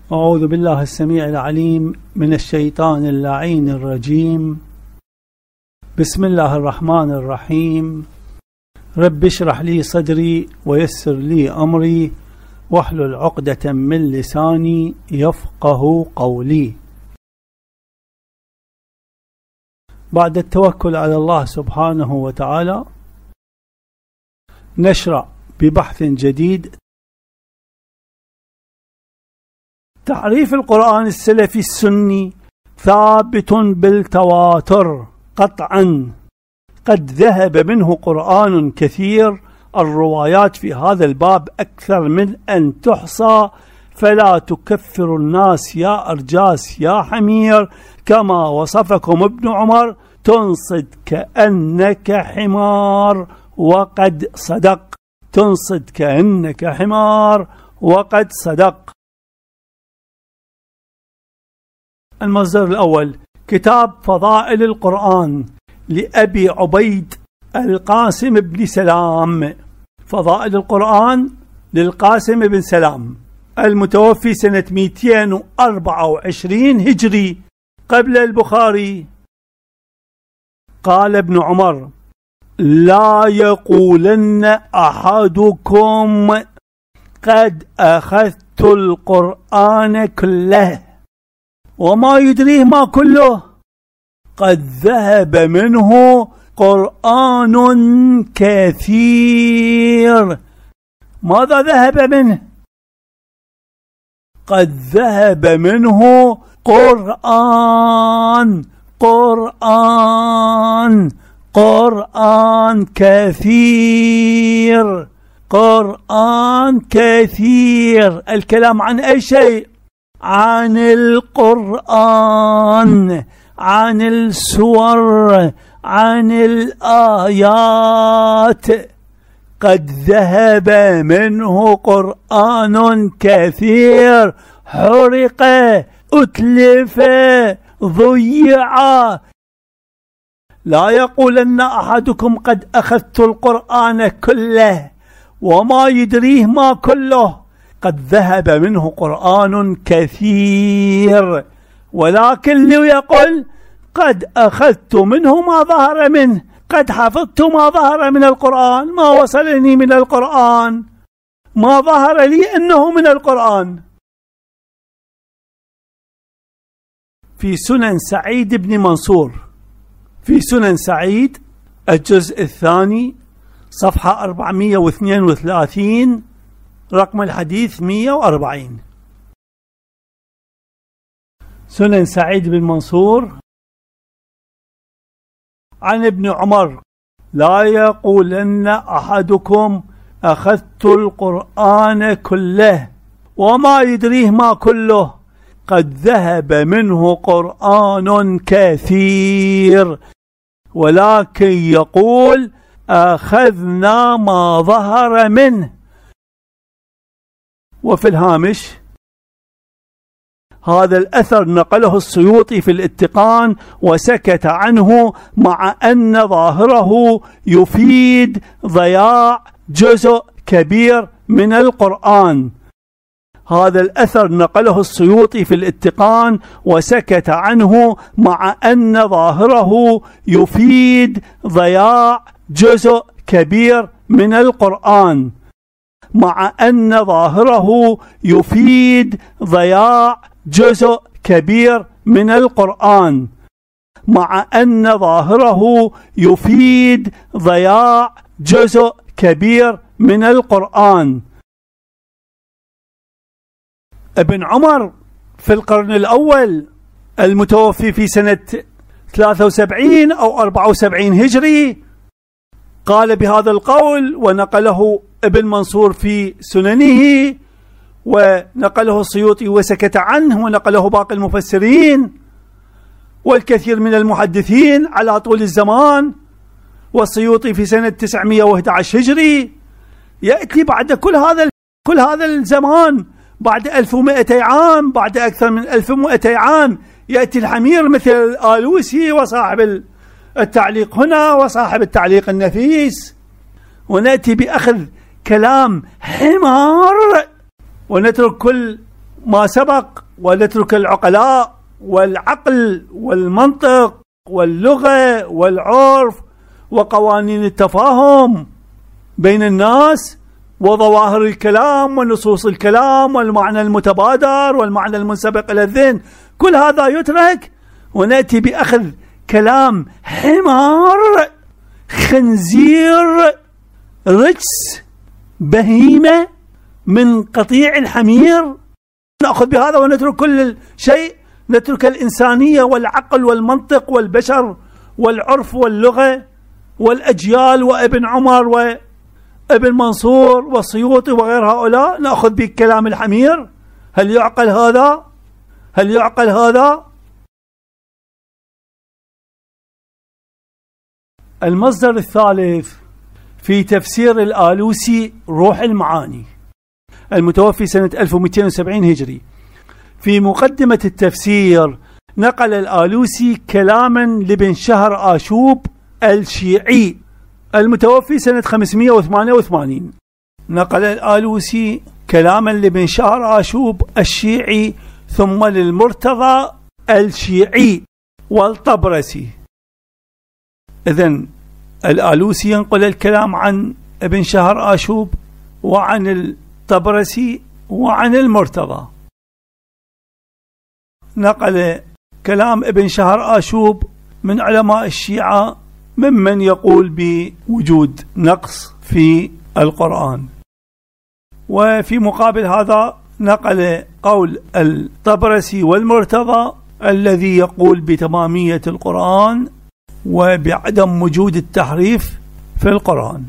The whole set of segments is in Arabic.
أعوذ بالله السميع العليم من الشيطان اللعين الرجيم. بسم الله الرحمن الرحيم. رب اشرح لي صدري ويسر لي أمري واحلل عقدة من لساني يفقه قولي. بعد التوكل على الله سبحانه وتعالى نشرع ببحث جديد. تعريف القرآن السلفي السني ثابت بالتواتر قطعا، قد ذهب منه قرآن كثير، الروايات في هذا الباب أكثر من أن تحصى، فلا تكفر الناس يا أرجاس يا حمير، كما وصفكم ابن عمر تنصد كأنك حمار وقد صدق. تنصد كأنك حمار وقد صدق. المصدر الأول كتاب فضائل القرآن لأبي عبيد القاسم بن سلام. فضائل القرآن للقاسم بن سلام المتوفي سنة 224 هجري قبل البخاري. قال ابن عمر: لا يقولن أحدكم قد أخذت القرآن كله وما يدريه ما كله، قد ذهب منه قرآن كثير. ماذا ذهب منه؟ قد ذهب منه قرآن كثير. قرآن كثير. الكلام عن أي شيء؟ عن القرآن، عن السور، عن الآيات. قد ذهب منه قرآن كثير، حرق، أتلف، ضيع. لا يقولن أحدكم قد أخذت القرآن كله وما يدريه ما كله، قد ذهب منه قرآن كثير، ولكن ليقل قد أخذت منه ما ظهر منه، قد حفظت ما ظهر من القرآن، ما وصلني من القرآن، ما ظهر لي أنه من القرآن. في سنن سعيد بن منصور، في سنن سعيد الجزء الثاني صفحة 432 رقم الحديث 140. سنن سعيد بن منصور عن ابن عمر: لا يقولن أحدكم أخذت القرآن كله وما يدريه ما كله، قد ذهب منه قرآن كثير، ولكن يقول أخذنا ما ظهر منه. وفي الهامش: هذا الأثر نقله السيوطي في الاتقان وسكت عنه، مع أن ظاهره يفيد ضياع جزء كبير من القرآن. هذا الأثر نقله السيوطي في الاتقان وسكت عنه، مع أن ظاهره يفيد ضياع جزء كبير من القرآن. مع أن ظاهره يفيد ضياع جزء كبير من القرآن. مع أن ظاهره يفيد ضياع جزء كبير من القرآن. ابن عمر في القرن الأول المتوفي في سنة 73 أو 74 هجري قال بهذا القول، ونقله ابن منصور في سننه، ونقله السيوطي وسكت عنه، ونقله باقي المفسرين والكثير من المحدثين على طول الزمان. والسيوطي في سنة 911 هجري. يأتي بعد كل هذا الزمان، بعد 1200 عام، بعد أكثر من 1200 عام، يأتي الحمير مثل الآلوسي وصاحب التعليق هنا وصاحب التعليق النفيس، ونأتي بأخذ كلام حمار ونترك كل ما سبق ونترك العقلاء والعقل والمنطق واللغة والعرف وقوانين التفاهم بين الناس وظواهر الكلام ونصوص الكلام والمعنى المتبادر والمعنى المنسبق إلى الذهن، كل هذا يترك ونأتي بأخذ كلام حمار خنزير رجس بهيمة من قطيع الحمير، نأخذ بهذا ونترك كل شيء، نترك الإنسانية والعقل والمنطق والبشر والعرف واللغة والأجيال وابن عمر وابن منصور والسيوطي وغير هؤلاء، نأخذ بكلام الحمير؟ هل يعقل هذا؟ هل يعقل هذا؟ المصدر الثالث في تفسير الآلوسي روح المعاني المتوفي سنة 1270 هجري. في مقدمة التفسير نقل الآلوسي كلاما لابن شهر آشوب الشيعي المتوفي سنة 588. نقل الآلوسي كلاما لابن شهر آشوب الشيعي ثم للمرتضى الشيعي والطبرسي. إذن الآلوسي ينقل الكلام عن ابن شهر آشوب وعن الطبرسي وعن المرتضى. نقل كلام ابن شهر آشوب من علماء الشيعة ممن يقول بوجود نقص في القرآن، وفي مقابل هذا نقل قول الطبرسي والمرتضى الذي يقول بتمامية القرآن وبعدم وجود التحريف في القرآن.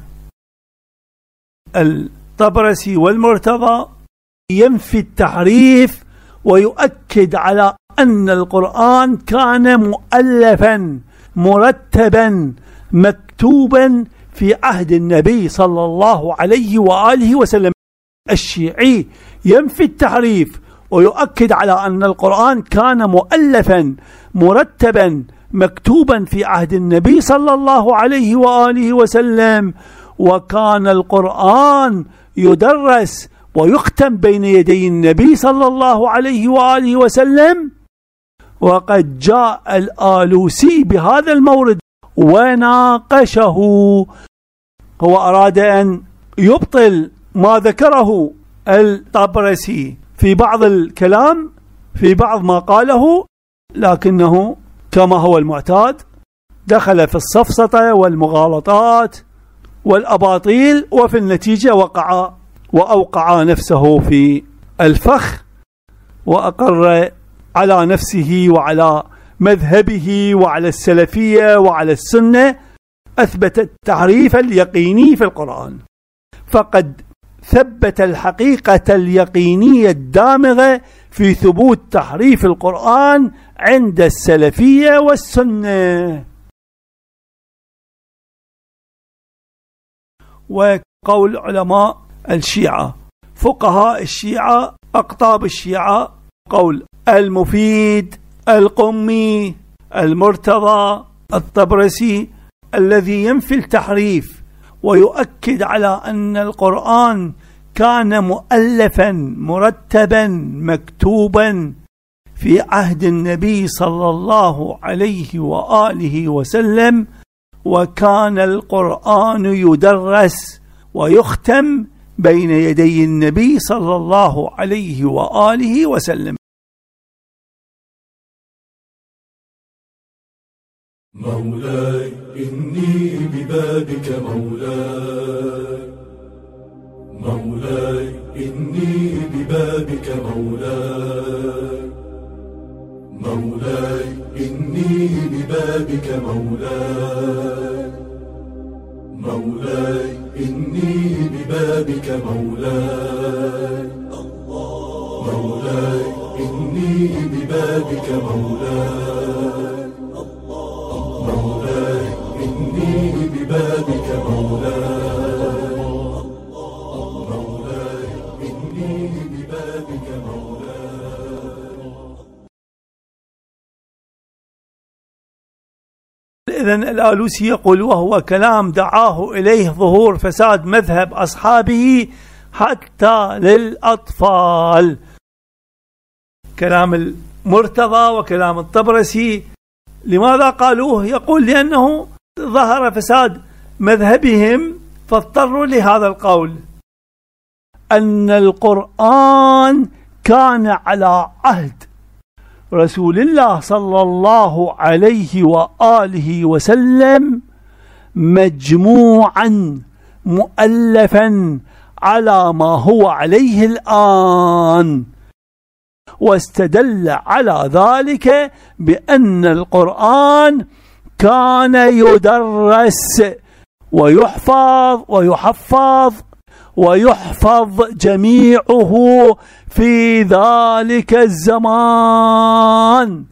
الطبرسي والمرتضى ينفي التحريف ويؤكد على أن القرآن كان مؤلفا مرتبا مكتوبا في عهد النبي صلى الله عليه وآله وسلم. الشيعي ينفي التحريف ويؤكد على أن القرآن كان مؤلفا مرتبا مكتوبا في عهد النبي صلى الله عليه وآله وسلم، وكان القرآن يدرس ويختم بين يدي النبي صلى الله عليه وآله وسلم. وقد جاء الآلوسي بهذا المورد وناقشه، هو أراد أن يبطل ما ذكره الطبرسي في بعض الكلام في بعض ما قاله، لكنه كما هو المعتاد دخل في السفسطة والمغالطات والأباطيل، وفي النتيجة وأوقع نفسه في الفخ وأقر على نفسه وعلى مذهبه وعلى السلفية وعلى السنة، أثبت التعريف اليقيني في القرآن، فقد ثبت الحقيقة اليقينية الدامغة في ثبوت تحريف القرآن عند السلفية والسنة. وقول علماء الشيعة فقهاء الشيعة أقطاب الشيعة قول المفيد القمي المرتضى الطبرسي الذي ينفي التحريف ويؤكد على أن القرآن كان مؤلفا مرتبا مكتوبا في عهد النبي صلى الله عليه وآله وسلم، وكان القرآن يدرس ويختم بين يدي النبي صلى الله عليه وآله وسلم. مولاي إني ببابك مولاي، مولاي إني ببابك مولاي، مولاي إني ببابك مولاي، مولاي إني ببابك مولاي، مولاي إني ببابك مولاي، مولاي إني ببابك مولاي، مولاي إني ببابك مولاي. إذن الآلوسي يقول وهو كلام دعاه إليه ظهور فساد مذهب أصحابه حتى للأطفال. كلام المرتضى وكلام الطبرسي. لماذا قالوه؟ يقول لأنه ظهر فساد مذهبهم فاضطروا لهذا القول، أن القرآن كان على عهد رسول الله صلى الله عليه وآله وسلم مجموعا مؤلفا على ما هو عليه الآن، واستدل على ذلك بأن القرآن كان يدرس ويحفظ جميعه في ذلك الزمان،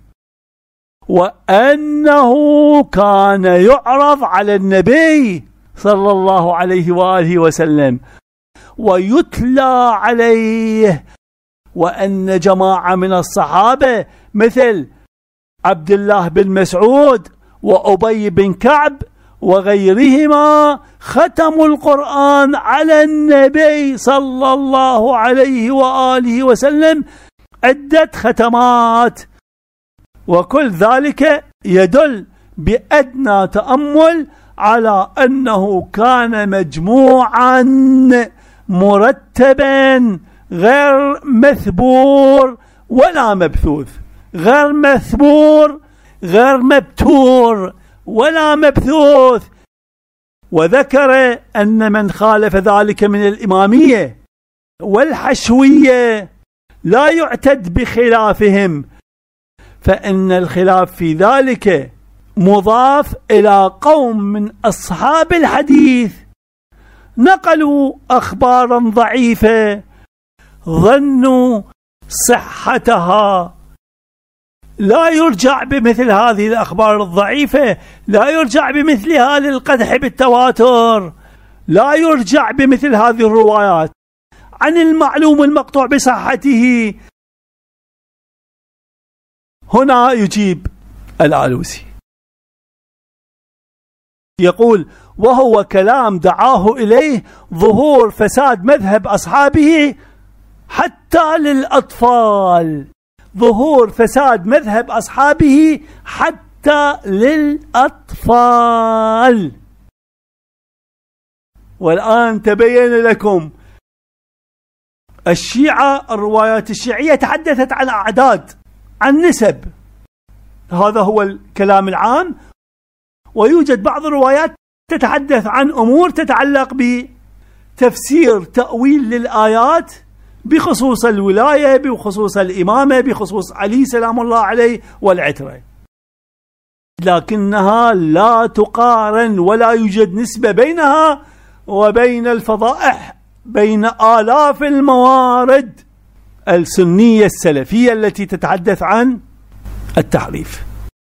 وأنه كان يعرض على النبي صلى الله عليه وآله وسلم ويتلى عليه، وأن جماعة من الصحابة مثل عبد الله بن مسعود وأبي بن كعب وغيرهما ختموا القرآن على النبي صلى الله عليه وآله وسلم عدة ختمات، وكل ذلك يدل بأدنى تأمل على أنه كان مجموعا مرتبا غير مثبور ولا مبثوث، غير مثبور غير مبتور ولا مبثوث. وذكر أن من خالف ذلك من الإمامية والحشوية لا يعتد بخلافهم، فإن الخلاف في ذلك مضاف إلى قوم من أصحاب الحديث نقلوا أخبارا ضعيفة ظنوا صحتها. لا يرجع بمثل هذه الأخبار الضعيفة، لا يرجع بمثلها للقدح بالتواتر، لا يرجع بمثل هذه الروايات عن المعلوم المقطوع بصحته. هنا يجيب الآلوسي يقول: وهو كلام دعاه إليه ظهور فساد مذهب أصحابه حتى للأطفال، ظهور فساد مذهب أصحابه حتى للأطفال. والآن تبين لكم الشيعة، الروايات الشيعية تحدثت عن أعداد، عن نسب، هذا هو الكلام العام. ويوجد بعض الروايات تتحدث عن أمور تتعلق بتفسير تأويل للآيات بخصوص الولاية، بخصوص الإمامة، بخصوص علي سلام الله عليه والعترة، لكنها لا تقارن ولا يوجد نسبة بينها وبين الفضائح، بين آلاف الموارد السنية السلفية التي تتحدث عن التحريف.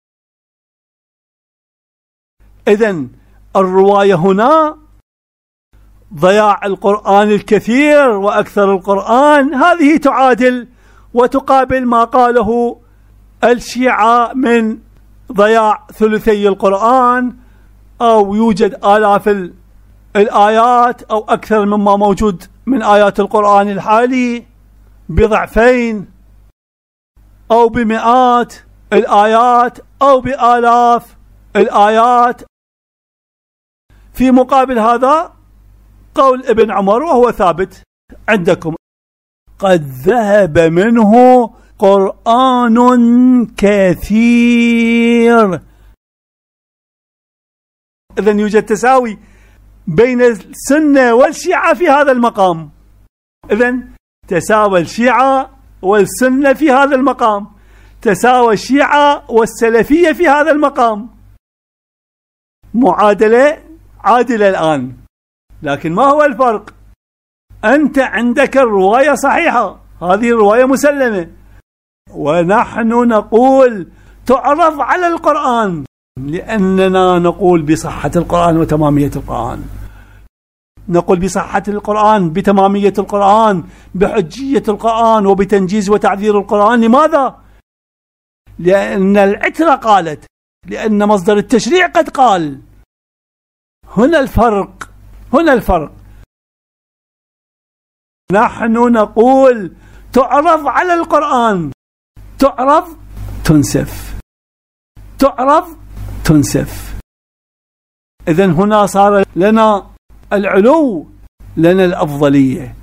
إذن الرواية هنا ضياع القرآن الكثير وأكثر القرآن، هذه تعادل وتقابل ما قاله الشيعة من ضياع ثلثي القرآن، أو يوجد آلاف الآيات أو أكثر مما موجود من آيات القرآن الحالي بضعفين أو بمئات الآيات أو بآلاف الآيات. في مقابل هذا قول ابن عمر وهو ثابت عندكم: قد ذهب منه قرآن كثير. إذن يوجد تساوي بين السنة والشيعة في هذا المقام، إذن تساوى الشيعة والسنة في هذا المقام، تساوى الشيعة والسلفية في هذا المقام، معادلة عادلة الآن. لكن ما هو الفرق؟ أنت عندك الرواية صحيحة، هذه الرواية مسلمة، ونحن نقول تعرض على القرآن، لأننا نقول بصحة القرآن وتمامية القرآن، نقول بصحة القرآن، بتمامية القرآن، بحجية القرآن، وبتنجيز وتعذير القرآن. لماذا؟ لأن العترة قالت، لأن مصدر التشريع قد قال. هنا الفرق، هنا الفرق. نحن نقول تعرض على القرآن تعرض تنسف، تعرض تنسف. إذن هنا صار لنا العلو، لنا الأفضلية،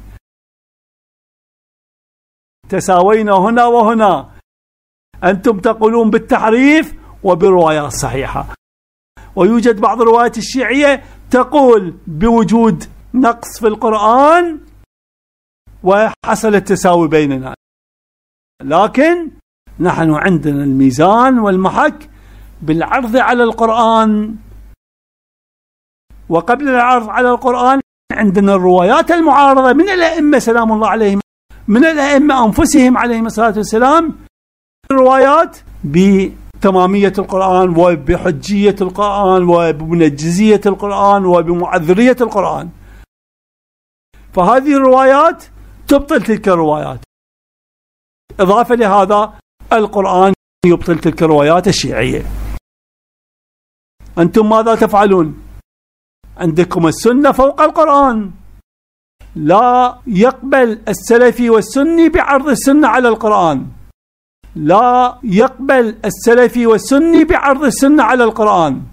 تساوينا هنا وهنا. أنتم تقولون بالتحريف وبروايات صحيحة، ويوجد بعض الروايات الشيعية تقول بوجود نقص في القرآن وحصل التساوي بيننا، لكن نحن عندنا الميزان والمحك بالعرض على القرآن. وقبل العرض على القرآن عندنا الروايات المعارضة من الأئمة سلام الله عليهم، من الأئمة أنفسهم عليهم الصلاة والسلام، الروايات بتمامية القرآن وبحجية القرآن وبمنجزية القرآن وبمعذرية القرآن. فهذه الروايات تبطل تلك الروايات. إضافة لهذا القرآن يبطل تلك الروايات الشيعية. أنتم ماذا تفعلون؟ عندكم السنة فوق القرآن، لا يقبل السلفي والسني بعرض السنة على القرآن، لا يقبل السلفي والسني بعرض السنة على القرآن،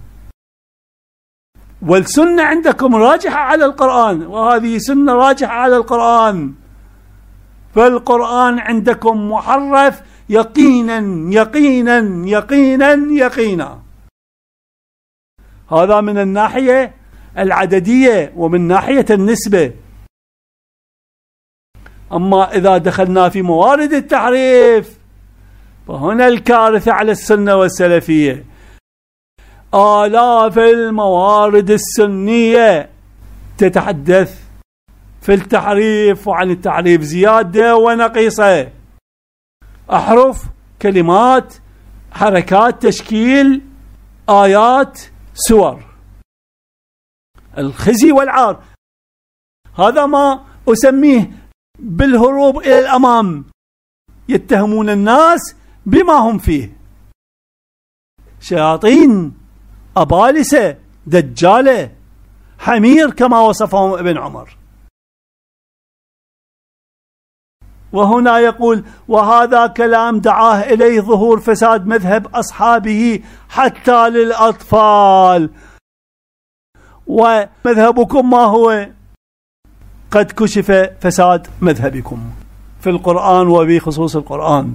والسنة عندكم راجحة على القرآن، وهذه سنة راجحة على القرآن، فالقرآن عندكم محرف يقينا يقينا يقينا يقينا. هذا من الناحية العددية ومن ناحية النسبة. أما إذا دخلنا في موارد التحريف فهنا الكارثة على السنة والسلفية. آلاف الموارد السنية تتحدث في التحريف، وعن التحريف زيادة ونقيصة، أحرف، كلمات، حركات، تشكيل، آيات، سور، الخزي والعار. هذا ما أسميه بالهروب إلى الأمام، يتهمون الناس بما هم فيه، شياطين، أبالسة، دجالة، حمير كما وصفهم ابن عمر. وهنا يقول: وهذا كلام دعاه إليه ظهور فساد مذهب أصحابه حتى للأطفال. ومذهبكم ما هو؟ قد كشف فساد مذهبكم في القرآن وبخصوص القرآن.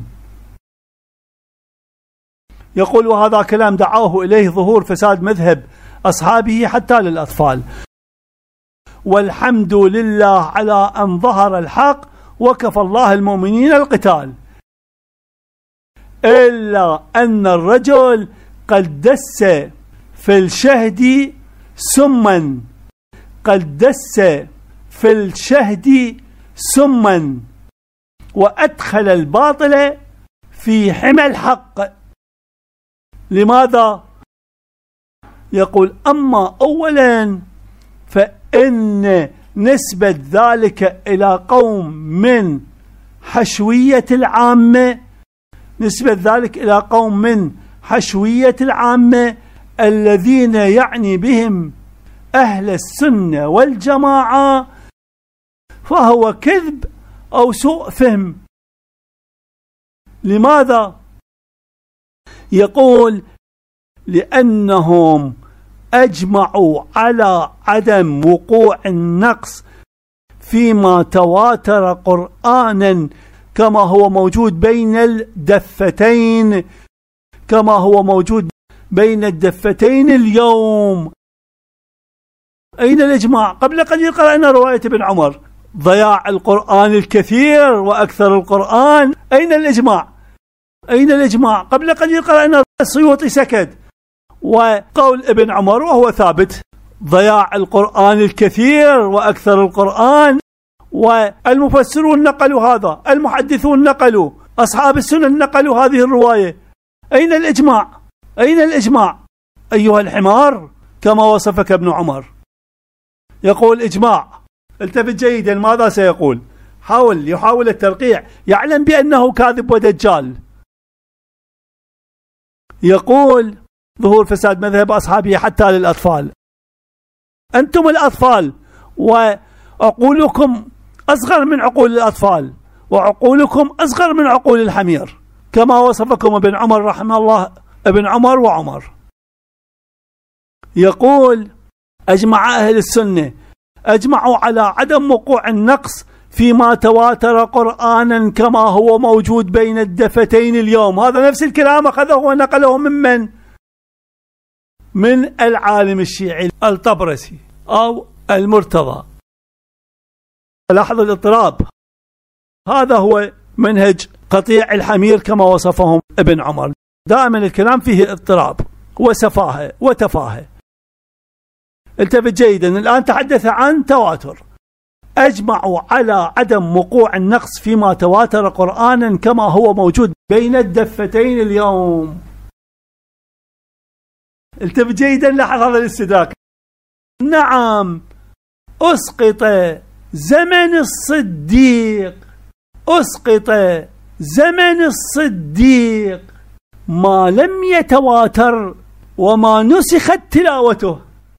يقول: وهذا كلام دعاه إليه ظهور فساد مذهب أصحابه حتى للأطفال، والحمد لله على أن ظهر الحق وكفى الله المؤمنين القتال، إلا أن الرجل قد دس في الشهد سما، قد دس في الشهد سما وأدخل الباطل في حمى الحق. لماذا؟ يقول: أما أولا فإن نسبة ذلك إلى قوم من حشوية العامة، نسبة ذلك إلى قوم من حشوية العامة الذين يعني بهم أهل السنة والجماعة، فهو كذب أو سوء فهم. لماذا؟ يقول: لأنهم أجمعوا على عدم وقوع النقص فيما تواتر قرآنا كما هو موجود بين الدفتين، كما هو موجود بين الدفتين اليوم. أين الإجماع؟ قبل قليل قرأنا رواية ابن عمر: ضياع القرآن الكثير وأكثر القرآن. أين الإجماع؟ أين الإجماع؟ قبل قليل قرأنا السيوطي سكت، وقول ابن عمر وهو ثابت: ضياع القرآن الكثير وأكثر القرآن. والمفسرون نقلوا هذا، المحدثون نقلوا، أصحاب السنن نقلوا هذه الرواية. أين الإجماع؟ أين الإجماع أيها الحمار كما وصفك ابن عمر؟ يقول إجماع. التفت جيدا ماذا سيقول. يحاول الترقيع، يعلم بأنه كاذب ودجال. يقول: ظهور فساد مذهب أصحابه حتى للأطفال. أنتم الأطفال، وعقولكم أصغر من عقول الأطفال، وعقولكم أصغر من عقول الحمير كما وصفكم ابن عمر رحمه الله ابن عمر وعمر. يقول أجمع أهل السنة أجمعوا على عدم وقوع النقص فيما تواتر قرآنا كما هو موجود بين الدفتين اليوم. هذا نفس الكلام أخذه ونقله من العالم الشيعي الطبرسي أو المرتضى. لاحظ الاضطراب، هذا هو منهج قطيع الحمير كما وصفهم ابن عمر، دائما الكلام فيه اضطراب وسفاهة وتفاهة. التفت جيدا، الآن تحدث عن تواتر، أجمعوا على عدم وقوع النقص فيما تواتر قرآنا كما هو موجود بين الدفتين اليوم. التفت جيدا، لاحظ هذا الاستدراك. نعم، أسقط زمن الصديق، أسقط زمن الصديق ما لم يتواتر وما نسخت تلاوته.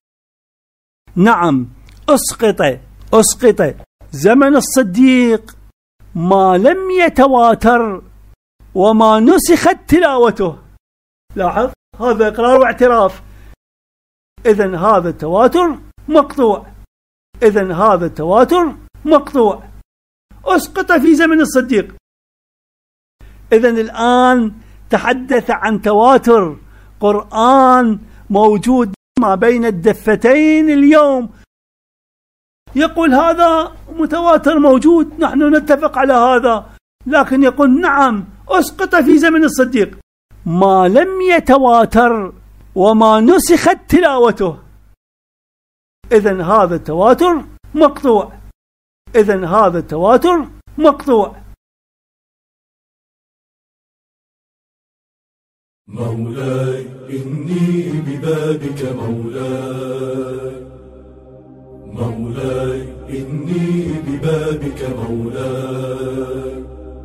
نعم، أسقط زمن الصديق ما لم يتواتر وما نسخت تلاوته. لاحظ، هذا إقرار واعتراف. إذن هذا التواتر مقطوع، إذن هذا التواتر مقطوع، أسقط في زمن الصديق. إذن الآن تحدث عن تواتر قرآن موجود ما بين الدفتين اليوم. يقول هذا متواتر موجود، نحن نتفق على هذا، لكن يقول نعم أسقط في زمن الصديق ما لم يتواتر وما نسخت تلاوته. إذن هذا التواتر مقطوع، إذن هذا التواتر مقطوع. مولاي إني ببابك مولاي، مولاي إني ببابك مولاي،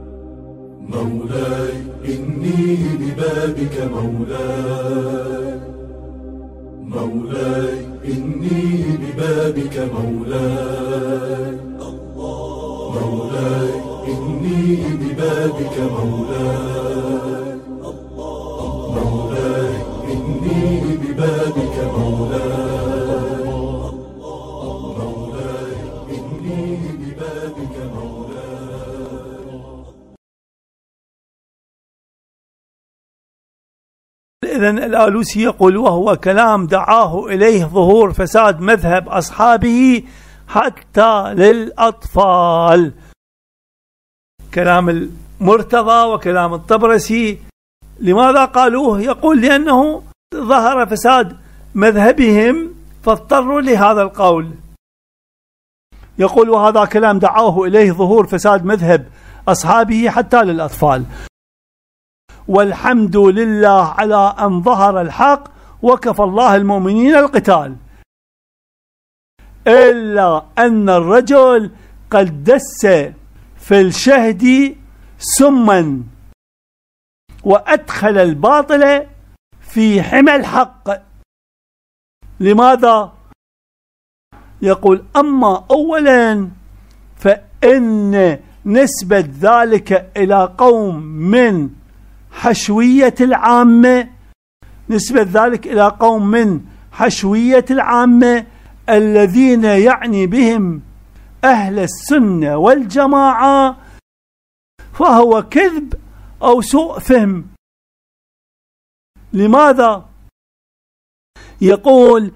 مولاي إني ببابك مولاي، مولاي إني ببابك مولاي، مولاي إني ببابك مولاي، مولاي إني ببابك مولاي، مولاي إني ببابك مولاي. إذن الآلوسي يقول وهو كلام دعاه إليه ظهور فساد مذهب أصحابه حتى للأطفال. كلام المرتضى وكلام الطبرسي لماذا قالوه؟ يقول لأنه ظهر فساد مذهبهم فاضطروا لهذا القول. يقول وهذا كلام دعاه إليه ظهور فساد مذهب أصحابه حتى للأطفال، والحمد لله على أن ظهر الحق وكفى الله المؤمنين القتال، إلا أن الرجل قد دس في الشهد سما وأدخل الباطل في حمى الحق. لماذا؟ يقول أما أولا فإن نسبة ذلك إلى قوم من حشوية العامة، نسبة ذلك إلى قوم من حشوية العامة الذين يعني بهم أهل السنة والجماعة، فهو كذب أو سوء فهم. لماذا؟ يقول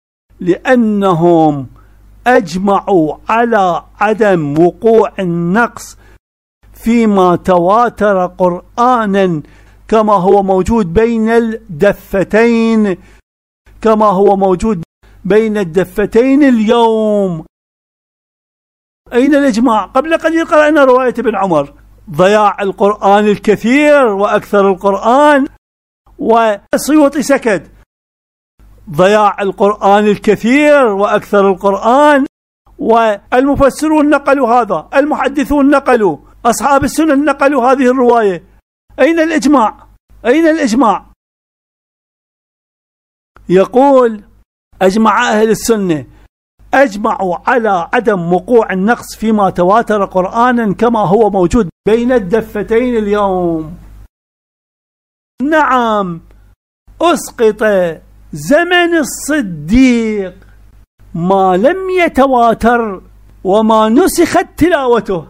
لأنهم أجمعوا على عدم وقوع النقص فيما تواتر قرآنا كما هو موجود بين الدفتين، كما هو موجود بين الدفتين اليوم. أين الإجماع؟ قبل قليل قرأنا رواية ابن عمر، ضياع القرآن الكثير وأكثر القرآن، والسيوطي سكت. ضياع القرآن الكثير وأكثر القرآن، والمفسرون نقلوا هذا، المحدثون نقلوا، أصحاب السنن نقلوا هذه الرواية. أين الإجماع؟ أين الإجماع؟ يقول أجمع أهل السنة أجمعوا على عدم وقوع النقص فيما تواتر قرآنا كما هو موجود بين الدفتين اليوم. نعم، أسقط زمن الصديق ما لم يتواتر وما نسخت تلاوته.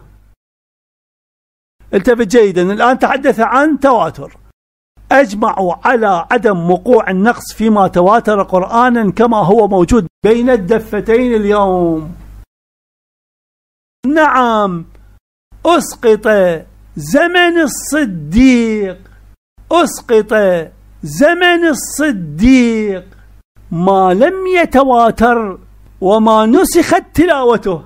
التفت جيدا، الآن تحدث عن تواتر. أجمعوا على عدم وقوع النقص فيما تواتر قرآنا كما هو موجود بين الدفتين اليوم. نعم، أسقط زمن الصديق، أسقط زمن الصديق ما لم يتواتر وما نسخت تلاوته.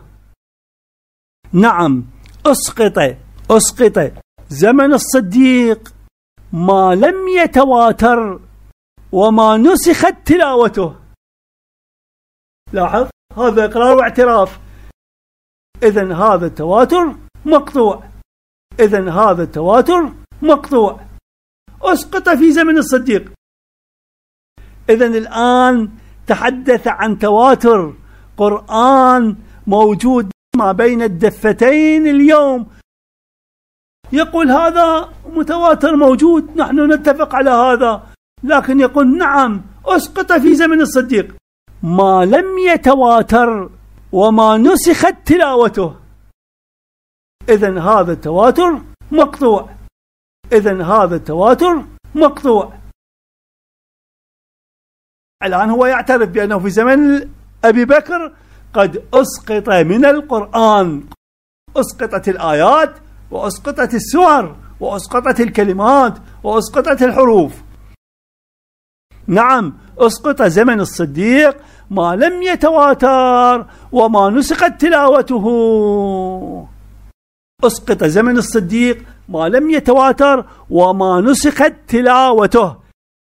نعم، أسقط زمن الصديق ما لم يتواتر وما نسخت تلاوته. لاحظ، هذا إقرار واعتراف. إذن هذا التواتر مقطوع، إذن هذا التواتر مقطوع. أسقط في زمن الصديق. إذن الآن تحدث عن تواتر قرآن موجود ما بين الدفتين اليوم. يقول هذا متواتر موجود، نحن نتفق على هذا، لكن يقول نعم، أسقط في زمن الصديق ما لم يتواتر وما نسخت تلاوته. إذن هذا التواتر مقطوع، إذن هذا التواتر مقطوع. الآن هو يعترف بأنه في زمن أبي بكر قد أسقط من القرآن، أسقطت الآيات وأسقطت السور وأسقطت الكلمات وأسقطت الحروف. نعم، أسقط زمن الصديق ما لم يتواتر وما نسخت تلاوته. أسقط زمن الصديق ما لم يتواتر وما نسخت تلاوته.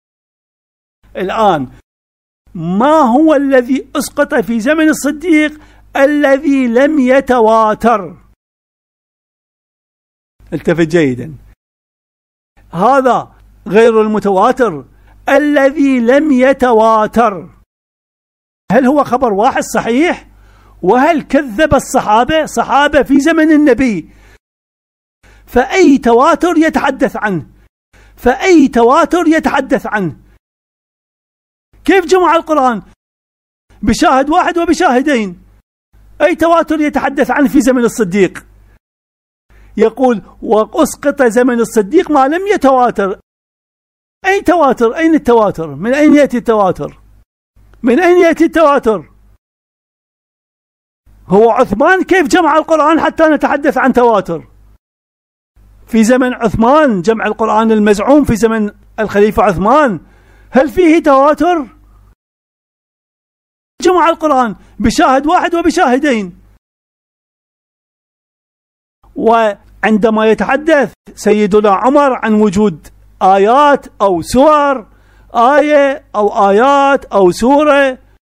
الآن ما هو الذي أسقط في زمن الصديق الذي لم يتواتر؟ التفت جيدا، هذا غير المتواتر الذي لم يتواتر. هل هو خبر واحد صحيح؟ وهل كذب صحابة في زمن النبي؟ فأي تواتر يتحدث عنه؟ فأي تواتر يتحدث عنه؟ كيف جمع القرآن بشاهد واحد وبشاهدين؟ أي تواتر يتحدث عنه في زمن الصديق؟ يقول وأسقط زمن الصديق ما لم يتواتر. أي تواتر؟ أين التواتر؟ من أين يأتي التواتر؟ من أين يأتي التواتر؟ هو عثمان كيف جمع القرآن حتى نتحدث عن تواتر؟ في زمن عثمان جمع القرآن المزعوم في زمن الخليفة عثمان، هل فيه تواتر؟ جمع القرآن بشاهد واحد وبشاهدين. وعندما يتحدث سيدنا عمر عن وجود آيات أو سور، آية أو آيات أو سورة،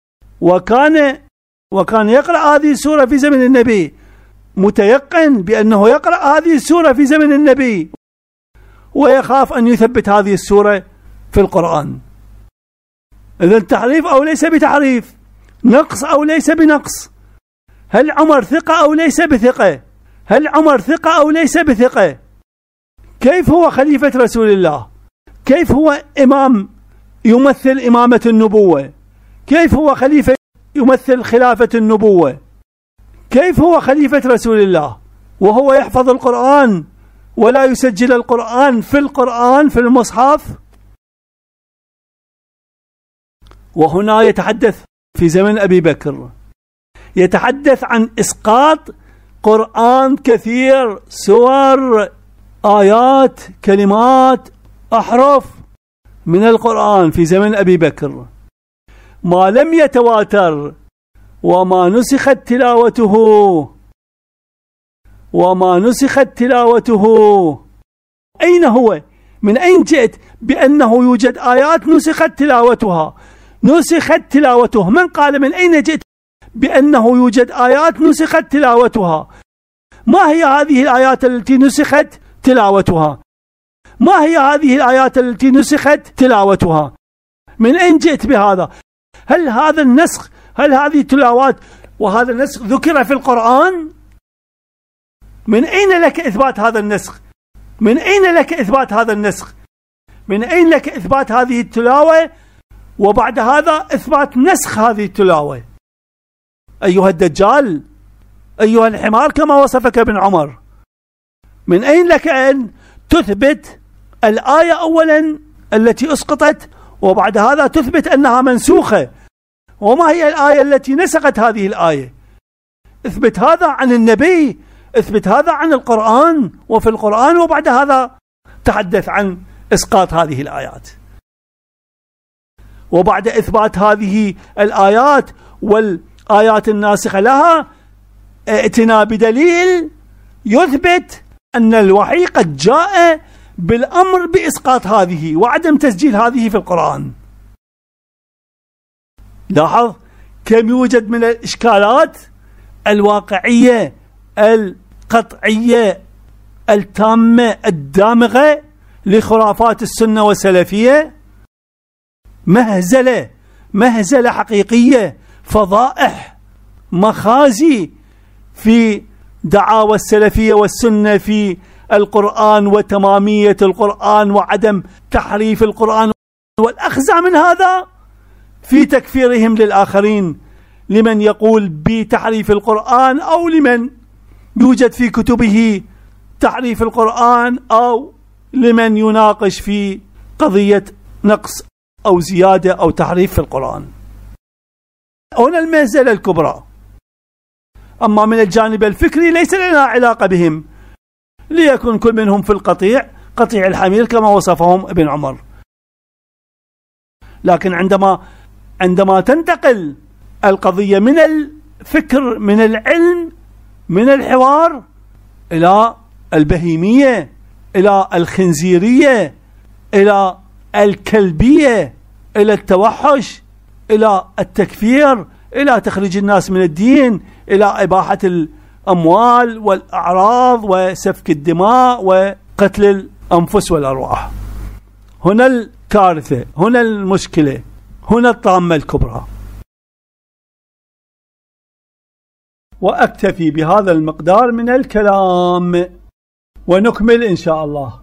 وكان يقرأ هذه السورة في زمن النبي، متيقن بأنه يقرأ هذه السورة في زمن النبي، ويخاف أن يثبت هذه السورة في القرآن. إذن تحريف أو ليس بتحريف، نقص أو ليس بنقص. هل عمر ثقة أو ليس بثقة؟ هل عمر ثقة أو ليس بثقة؟ كيف هو خليفة رسول الله؟ كيف هو إمام يمثل إمامة النبوة؟ كيف هو خليفة يمثل خلافة النبوة؟ كيف هو خليفة رسول الله وهو يحفظ القرآن ولا يسجل القرآن في المصحف؟ وهنا يتحدث في زمن أبي بكر، يتحدث عن إسقاط قرآن كثير، سور، آيات، كلمات، أحرف من القرآن في زمن أبي بكر ما لم يتواتر وما نسخت تلاوته. وما نسخت تلاوته أين هو؟ من أين جئت بأنه يوجد آيات نسخت تلاوتها؟ نسخت تلاوته، من قال من أين جئت بأنه يوجد آيات نسخت تلاوتها؟ ما هي هذه الآيات التي نسخت تلاوتها؟ ما هي هذه الآيات التي نسخت تلاوتها؟ من أين جئت بهذا؟ هل هذا النسخ، هل هذه التلاوات وهذا النسخ ذكر في القرآن؟ من أين لك إثبات هذا النسخ؟ من أين لك إثبات هذا النسخ؟ من أين لك إثبات هذه التلاوة وبعد هذا إثبات نسخ هذه التلاوة؟ أيها الدجال، أيها الحمار كما وصفك ابن عمر، من أين لك أن تثبت الآية أولا التي أسقطت وبعد هذا تثبت أنها منسوخة؟ وما هي الآية التي نسخت هذه الآية؟ اثبت هذا عن النبي، اثبت هذا عن القرآن وفي القرآن، وبعد هذا تحدث عن إسقاط هذه الآيات. وبعد إثبات هذه الآيات والآيات الناسخة لها ائتنا بدليل يثبت أن الوحي قد جاء بالأمر بإسقاط هذه وعدم تسجيل هذه في القرآن. لاحظ كم يوجد من الإشكالات الواقعية القطعية التامة الدامغة لخرافات السنة والسلفية. مهزلة حقيقية، فضائح، مخازي في دعاوى السلفية والسنة في القرآن وتمامية القرآن وعدم تحريف القرآن، والأخزع من هذا في تكفيرهم للآخرين لمن يقول بتحريف القرآن أو لمن يوجد في كتبه تحريف القرآن أو لمن يناقش في قضية نقص أو زيادة أو تحريف في القرآن. هنا المهزلة الكبرى. أما من الجانب الفكري ليس لنا علاقة بهم، ليكن كل منهم في القطيع قطيع الحمير كما وصفهم ابن عمر. لكن عندما تنتقل القضية من الفكر، من العلم، من الحوار إلى البهيمية، إلى الخنزيرية، إلى الكلبية، إلى التوحش، إلى التكفير، إلى تخريج الناس من الدين، إلى إباحة الأموال والأعراض وسفك الدماء وقتل الأنفس والأرواح، هنا الكارثة، هنا المشكلة، هنا الطامة الكبرى. وأكتفي بهذا المقدار من الكلام ونكمل إن شاء الله.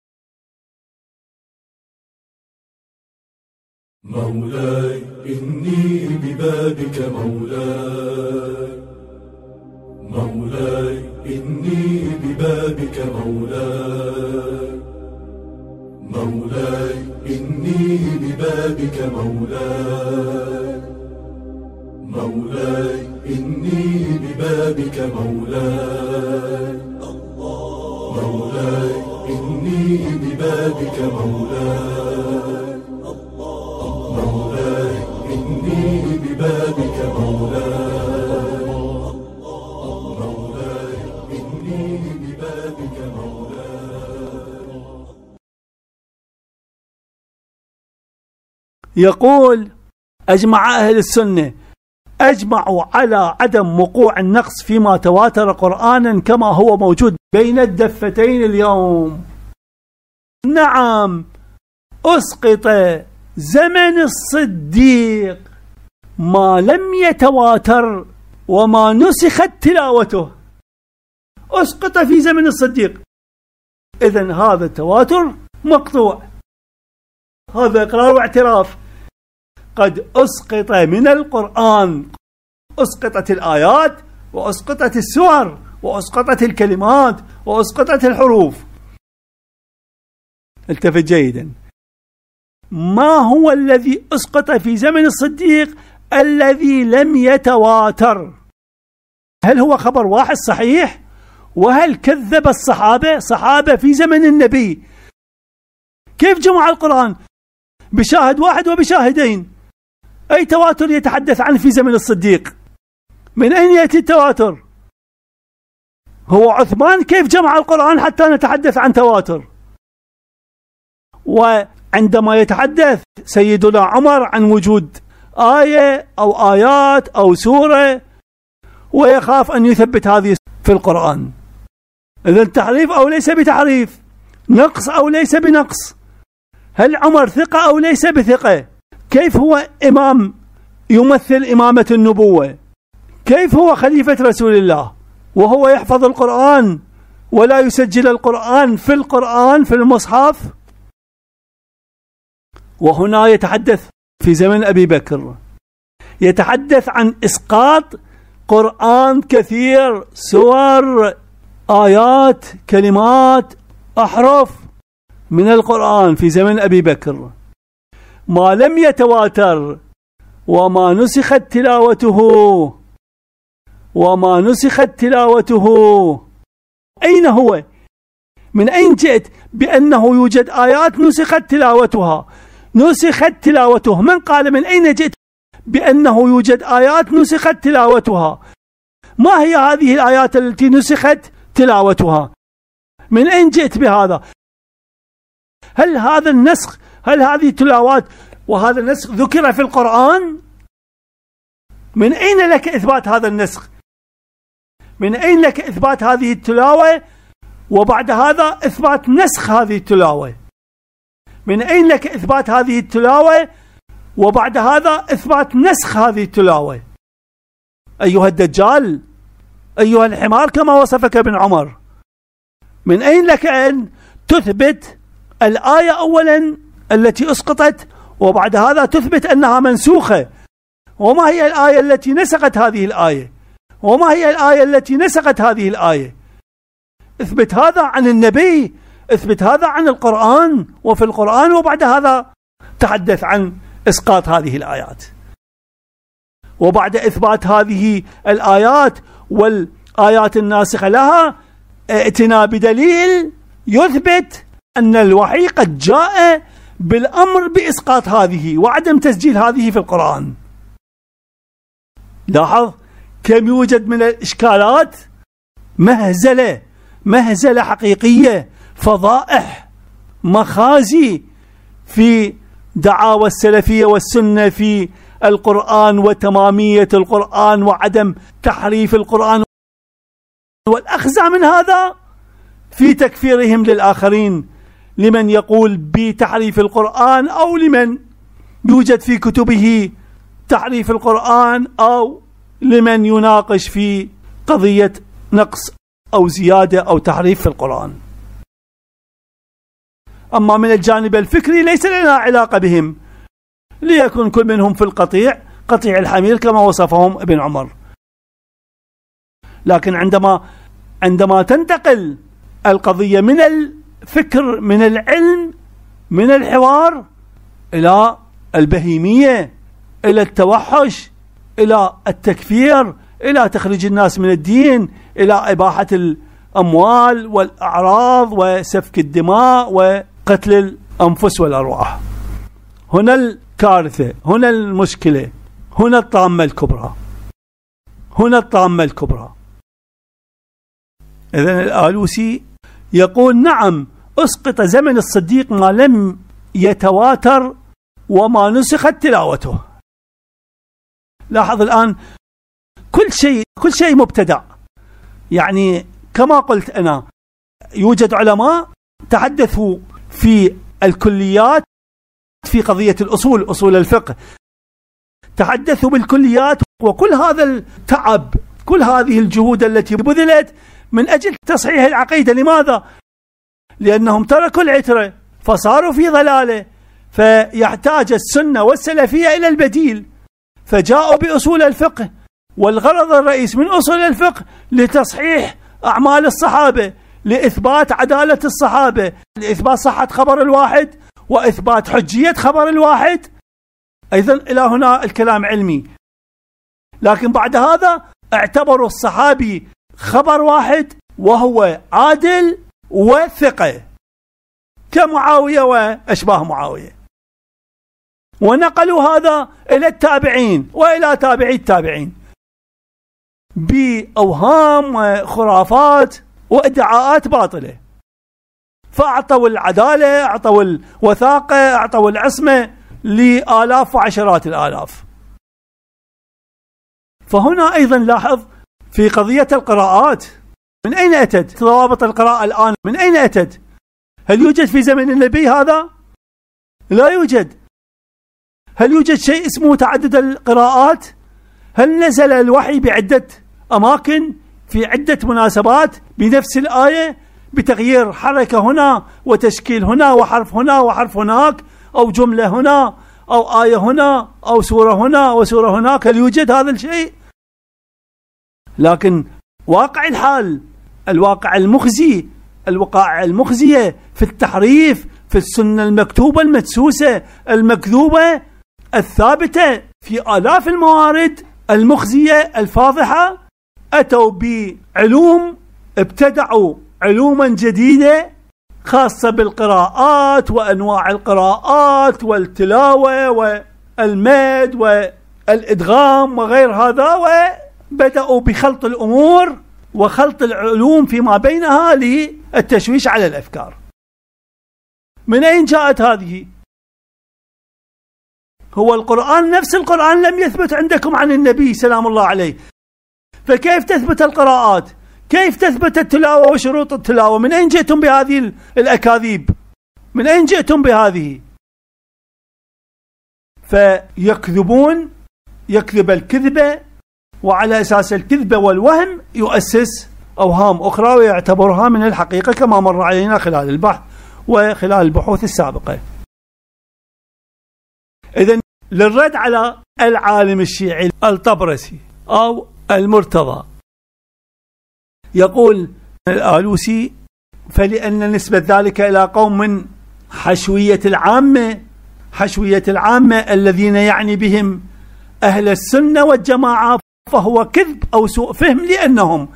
مولاي إني ببابك مولاي، مولاي إني ببابك مولاي، مولاي إني ببابك مولاي، مولاي إني ببابك مولاي، مولاي إني ببابك مولاي، مولاي إني ببابك مولاي، مولاي إني ببابك مولاي. يقول أجمع أهل السنة أجمعوا على عدم وقوع النقص فيما تواتر قرآنا كما هو موجود بين الدفتين اليوم. نعم، أسقط زمن الصديق ما لم يتواتر وما نسخت تلاوته، أسقط في زمن الصديق. إذن هذا التواتر مقطوع، هذا إقرار واعتراف. قد أسقط من القرآن، أسقطت الآيات وأسقطت السور وأسقطت الكلمات وأسقطت الحروف. التفت جيدا، ما هو الذي أسقط في زمن الصديق الذي لم يتواتر؟ هل هو خبر واحد صحيح؟ وهل كذب الصحابة في زمن النبي؟ كيف جمع القرآن بشاهد واحد وبشاهدين؟ أي تواتر يتحدث عنه في زمن الصديق؟ من أين يأتي التواتر؟ هو عثمان كيف جمع القرآن حتى نتحدث عن تواتر؟ وعندما يتحدث سيدنا عمر عن وجود آية أو آيات أو سورة ويخاف أن يثبت هذه في القرآن، إذن تحريف أو ليس بتحريف، نقص أو ليس بنقص، هل عمر ثقة أو ليس بثقة؟ كيف هو إمام يمثل إمامة النبوة؟ كيف هو خليفة رسول الله وهو يحفظ القرآن ولا يسجل القرآن في المصحف؟ وهنا يتحدث في زمن أبي بكر، يتحدث عن إسقاط قرآن كثير، سور، آيات، كلمات، أحرف من القرآن في زمن أبي بكر، ما لم يتواتر وما نسخت تلاوته. أين هو؟ من أين جئت بأنه يوجد آيات نسخت تلاوته؟ من قال من أين جئت بأنه يوجد آيات نسخت تلاوتها؟ ما هي هذه الآيات التي نسخت تلاوتها؟ من أين جئت بهذا؟ هل هذا النسخ، هل هذه التلاوات وهذا النسخ ذكر في القرآن؟ من أين لك إثبات هذا النسخ؟ من أين لك إثبات هذه التلاوة وبعد هذا إثبات نسخ هذه التلاوة؟ من أين لك إثبات هذه التلاوة وبعد هذا إثبات نسخ هذه التلاوة؟ أيها الدجال، أيها الحمار كما وصفك ابن عمر، من أين لك أن تثبت الآية أولا التي أسقطت وبعد هذا تثبت أنها منسوخة؟ وما هي الآية التي نسخت هذه الآية؟ وما هي الآية التي نسخت هذه الآية؟ اثبت هذا عن النبي، اثبت هذا عن القرآن وفي القرآن، وبعد هذا تحدث عن إسقاط هذه الآيات. وبعد إثبات هذه الآيات والآيات الناسخة لها ائتنا بدليل يثبت أن الوحي قد جاء بالأمر بإسقاط هذه وعدم تسجيل هذه في القرآن. لاحظ كم يوجد من الإشكالات، مهزلة حقيقية، فضائح، مخازي في دعاوى السلفية والسنة في القرآن وتمامية القرآن وعدم تحريف القرآن، والأخزع من هذا في تكفيرهم للآخرين، لمن يقول بتحريف القرآن أو لمن يوجد في كتبه تحريف القرآن أو لمن يناقش في قضية نقص أو زيادة أو تحريف في القرآن. أما من الجانب الفكري ليس لنا علاقة بهم، ليكن كل منهم في القطيع قطيع الحمير كما وصفهم ابن عمر. لكن عندما تنتقل القضية من الفكر، من العلم، من الحوار إلى البهيمية، إلى التوحش، إلى التكفير، إلى تخريج الناس من الدين، إلى إباحة الأموال والأعراض وسفك الدماء وقتل الأنفس والأرواح، هنا الكارثة، هنا المشكلة، هنا الطامة الكبرى. إذن الآلوسي يقول نعم أسقط زمن الصديق ما لم يتواتر وما نسخت تلاوته. لاحظ الآن كل شيء مبتدع. يعني كما قلت أنا، يوجد علماء تحدثوا في الكليات في قضية الأصول، أصول الفقه، تحدثوا بالكليات، وكل هذا التعب، كل هذه الجهود التي بذلت من أجل تصحيح العقيدة. لماذا؟ لأنهم تركوا العترة فصاروا في ضلالة، فيحتاج السنة والسلفية إلى البديل، فجاءوا بأصول الفقه، والغرض الرئيس من أصول الفقه لتصحيح أعمال الصحابة، لإثبات عدالة الصحابة، لإثبات صحة خبر الواحد وإثبات حجية خبر الواحد. أيضا إلى هنا الكلام علمي، لكن بعد هذا اعتبروا الصحابي خبر واحد وهو عادل وثقة كمعاوية وأشباه معاوية، ونقلوا هذا إلى التابعين وإلى تابعي التابعين بأوهام وخرافات وادعاءات باطلة، فأعطوا العدالة، أعطوا الوثاقة، أعطوا العصمة لآلاف وعشرات الآلاف. فهنا أيضا لاحظ في قضية القراءات، من أين أتت ضوابط القراءة الآن؟ من أين أتت؟ هل يوجد في زمن النبي هذا؟ لا يوجد. هل يوجد شيء اسمه تعدد القراءات؟ هل نزل الوحي بعدة أماكن في عدة مناسبات بنفس الآية بتغيير حركة هنا وتشكيل هنا وحرف هنا وحرف هناك أو جملة هنا أو آية هنا أو سورة هنا وسورة هناك، هل يوجد هذا الشيء؟ لكن واقع الحال، الواقع المخزي، الوقائع المخزية في التحريف، في السنة المكتوبة المدسوسة المكذوبة الثابتة في آلاف الموارد المخزية الفاضحة، أتوا بعلوم، ابتدعوا علوما جديدة خاصة بالقراءات وأنواع القراءات والتلاوة والمد والإدغام وغير هذا، وبدأوا بخلط الأمور وخلط العلوم فيما بينها للتشويش على الأفكار. من أين جاءت هذه؟ هو القرآن، نفس القرآن لم يثبت عندكم عن النبي سلام الله عليه، فكيف تثبت القراءات؟ كيف تثبت التلاوة وشروط التلاوة؟ من أين جئتم بهذه الأكاذيب؟ من أين جئتم بهذه؟ فيكذبون، يكذب الكذبة، وعلى أساس الكذبة والوهم يؤسس أوهام أخرى ويعتبرها من الحقيقة كما مر علينا خلال البحث وخلال البحوث السابقة. إذن للرد على العالم الشيعي الطبرسي أو المرتضى، يقول الآلوسي: فلأن نسبة ذلك إلى قوم من حشوية العامة الذين يعني بهم أهل السنة والجماعة، فهو كذب أو سوء فهم، لأنهم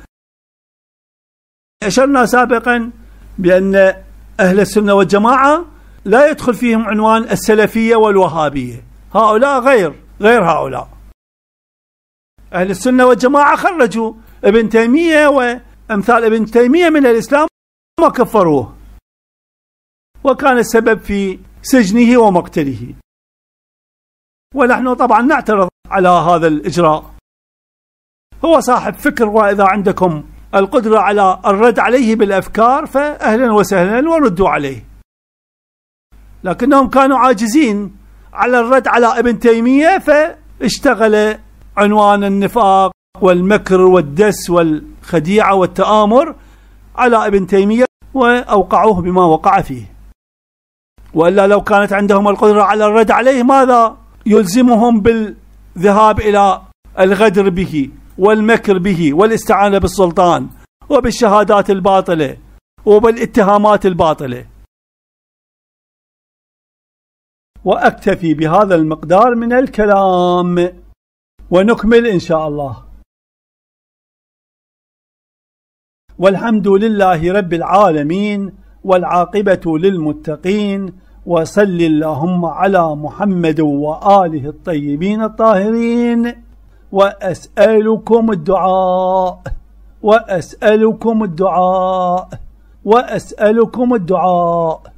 أشرنا سابقا بأن أهل السنة والجماعة لا يدخل فيهم عنوان السلفية والوهابية، هؤلاء غير هؤلاء. أهل السنة والجماعة خرجوا ابن تيمية وأمثال ابن تيمية من الإسلام وكفروه، وكان السبب في سجنه ومقتله، ونحن طبعا نعترض على هذا الإجراء. هو صاحب فكر، وإذا عندكم القدرة على الرد عليه بالأفكار فأهلا وسهلا وردوا عليه، لكنهم كانوا عاجزين على الرد على ابن تيمية، فاشتغل عنوان النفاق والمكر والدس والخديعة والتآمر على ابن تيمية وأوقعوه بما وقع فيه. وإلا لو كانت عندهم القدرة على الرد عليه، ماذا يلزمهم بالذهاب إلى الغدر به والمكر به والاستعانة بالسلطان وبالشهادات الباطلة وبالاتهامات الباطلة؟ وأكتفي بهذا المقدار من الكلام ونكمل إن شاء الله. والحمد لله رب العالمين، والعاقبة للمتقين، وصل اللهم على محمد وآله الطيبين الطاهرين. وأسألكم الدعاء